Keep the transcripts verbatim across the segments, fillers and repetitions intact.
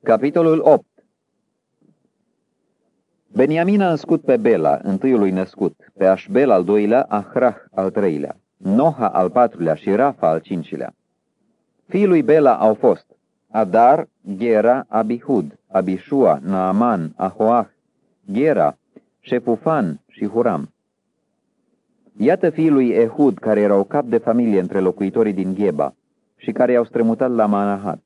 Capitolul opt. Beniamin a născut pe Bela, întâiului născut, pe Așbel al doilea, Ahrah al treilea, Noha al patrulea și Rafa al cincilea. Fiii lui Bela au fost Adar, Gera, Abihud, Abishua, Naaman, Ahoah, Gera, Șefufan și Huram. Iată fiii lui Ehud, care erau cap de familie între locuitorii din Gheba și care i-au strămutat la Manahat: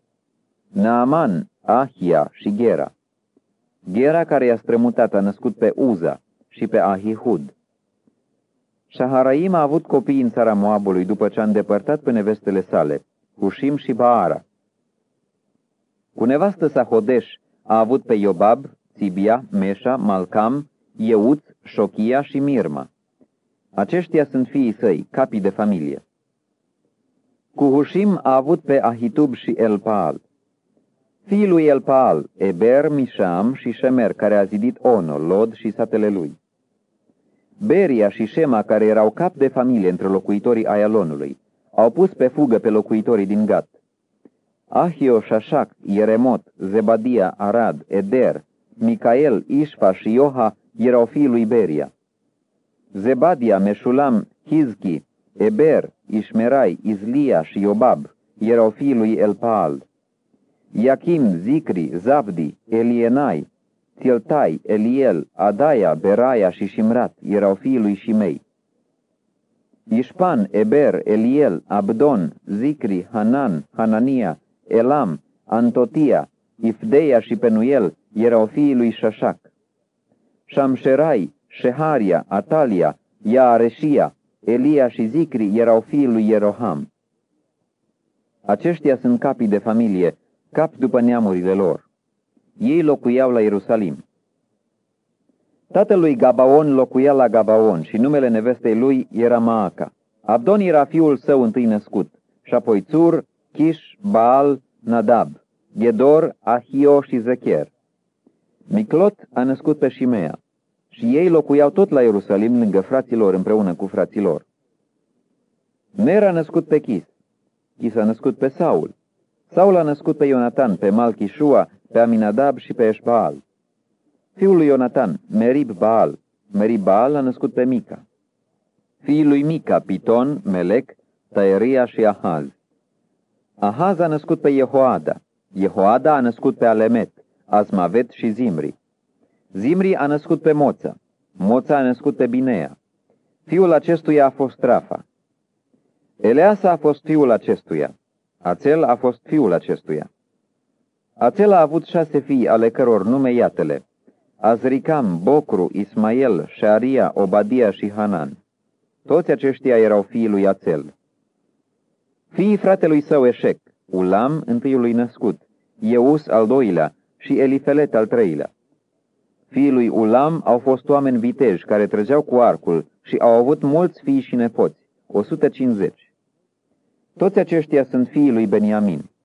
Naaman, Ahia și Gera. Gera, care i-a strămutat, a născut pe Uza și pe Ahihud. Shaharaim a avut copii în țara Moabului după ce a îndepărtat pe nevestele sale, Hushim și Baara. Cu nevastă sa Hodesh a avut pe Iobab, Țibia, Meșa, Malcam, Euț, Șochia și Mirma. Aceștia sunt fiii săi, capii de familie. Cu Hushim a avut pe Ahitub și Elpaal. Fiii lui Elpaal, Eber, Misham și Shemer, care a zidit Ono, Lod și satele lui. Beria și Shema, care erau cap de familie între locuitorii Aialonului, au pus pe fugă pe locuitorii din Gat. Ahio, Shashak, Ieremot, Zebadia, Arad, Eder, Micael, Ishfa și Ioha erau fiii lui Beria. Zebadia, Meshulam, Hizki, Eber, Ishmerai, Izlia și Iobab erau fiii lui Elpaal. Iachim, Zicri, Zabdi, Elienai, Tiltai, Eliel, Adaia, Beraia și Shimrat erau fiii lui Shimei. Ishpan, Eber, Eliel, Abdon, Zicri, Hanan, Hanania, Elam, Antotia, Ifdeia și Penuel erau fiii lui Shashak. Shamsherai, Sheharia, Atalia, Iareșia, Elia și Zicri erau fiii lui Ieroham. Aceștia sunt capii de familie, cap după neamurile lor. Ei locuiau la Ierusalim. Tatăl lui Gabaon locuia la Gabaon și numele nevestei lui era Maaca. Abdon era fiul său întâi născut, și apoi Țur, Kish, Baal, Nadab, Gedor, Ahio și Zecher. Miclot a născut pe Shimea și ei locuiau tot la Ierusalim lângă fraților împreună cu fraților. Ner a născut pe Chis, Chis a născut pe Saul, Saul a născut pe Ionatan, pe Malchishua, pe Aminadab și pe Eșbaal. Fiul lui Ionatan, Merib Baal, Merib Baal a născut pe Mica. Fiii lui Mica, Piton, Melec, Taeria și Ahaz. Ahaz a născut pe Jehoada, Jehoada a născut pe Alemet, Azmavet și Zimri. Zimri a născut pe Moța, Moța a născut pe Binea. Fiul acestuia a fost Rafa. Eleasa a fost fiul acestuia. Ațel a fost fiul acestuia. Ațel a avut șase fii, ale căror nume iatele: Azricam, Bocru, Ismael, Șaria, Obadia și Hanan. Toți aceștia erau fiii lui Ațel. Fiii fratelui său Eșec: Ulam, întâiului născut, Eus al doilea și Elifelet al treilea. Fiii lui Ulam au fost oameni viteji care trăgeau cu arcul și au avut mulți fii și nepoți, o sută cincizeci. Toți aceștia sunt fiii lui Beniamin.